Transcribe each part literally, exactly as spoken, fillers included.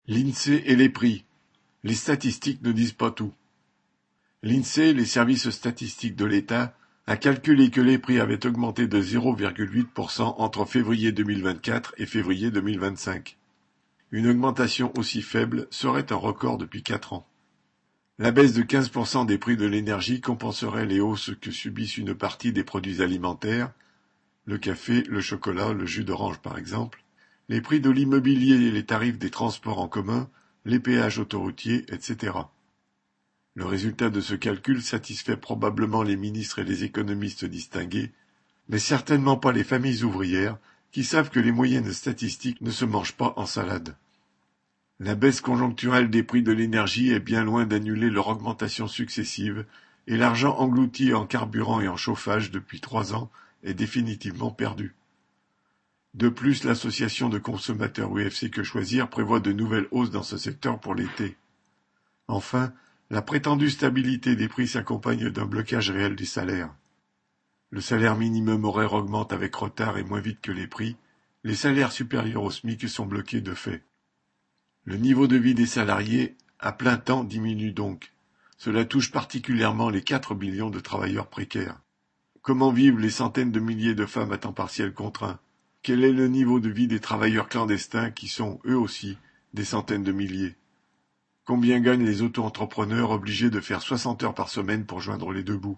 L'INSEE et les prix. Les statistiques ne disent pas tout. L'INSEE, les services statistiques de l'État, a calculé que les prix avaient augmenté de zéro virgule huit pour cent entre février deux mille vingt-quatre et février deux mille vingt-cinq. Une augmentation aussi faible serait un record depuis quatre ans. La baisse de quinze pour cent des prix de l'énergie compenserait les hausses que subissent une partie des produits alimentaires, le café, le chocolat, le jus d'orange par exemple, les prix de l'immobilier et les tarifs des transports en commun, les péages autoroutiers, et cetera. Le résultat de ce calcul satisfait probablement les ministres et les économistes distingués, mais certainement pas les familles ouvrières qui savent que les moyennes statistiques ne se mangent pas en salade. La baisse conjoncturelle des prix de l'énergie est bien loin d'annuler leur augmentation successive, et l'argent englouti en carburant et en chauffage depuis trois ans est définitivement perdu. De plus, l'association de consommateurs U F C Que Choisir prévoit de nouvelles hausses dans ce secteur pour l'été. Enfin, la prétendue stabilité des prix s'accompagne d'un blocage réel des salaires. Le salaire minimum horaire augmente avec retard et moins vite que les prix. Les salaires supérieurs au SMIC sont bloqués de fait. Le niveau de vie des salariés à plein temps diminue donc. Cela touche particulièrement les quatre millions de travailleurs précaires. Comment vivent les centaines de milliers de femmes à temps partiel contraint? Quel est le niveau de vie des travailleurs clandestins qui sont, eux aussi, des centaines de milliers? Combien gagnent les auto-entrepreneurs obligés de faire soixante heures par semaine pour joindre les deux bouts?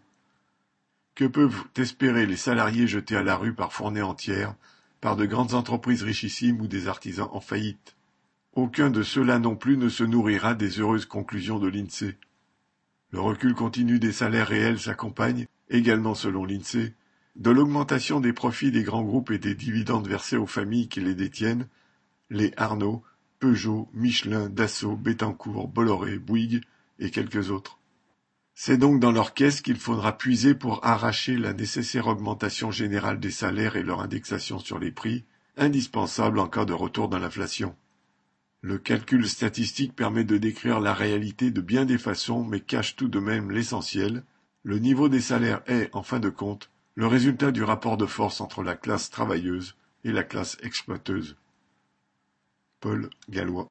Que peuvent espérer les salariés jetés à la rue par fournées entières, par de grandes entreprises richissimes ou des artisans en faillite? Aucun de ceux-là non plus ne se nourrira des heureuses conclusions de l'INSEE. Le recul continu des salaires réels s'accompagne, également selon l'INSEE, de l'augmentation des profits des grands groupes et des dividendes versés aux familles qui les détiennent, les Arnaud, Peugeot, Michelin, Dassault, Bettencourt, Bolloré, Bouygues et quelques autres. C'est donc dans leur caisse qu'il faudra puiser pour arracher la nécessaire augmentation générale des salaires et leur indexation sur les prix, indispensable en cas de retour dans l'inflation. Le calcul statistique permet de décrire la réalité de bien des façons, mais cache tout de même l'essentiel. Le niveau des salaires est, en fin de compte, le résultat du rapport de force entre la classe travailleuse et la classe exploiteuse. Paul Gallois.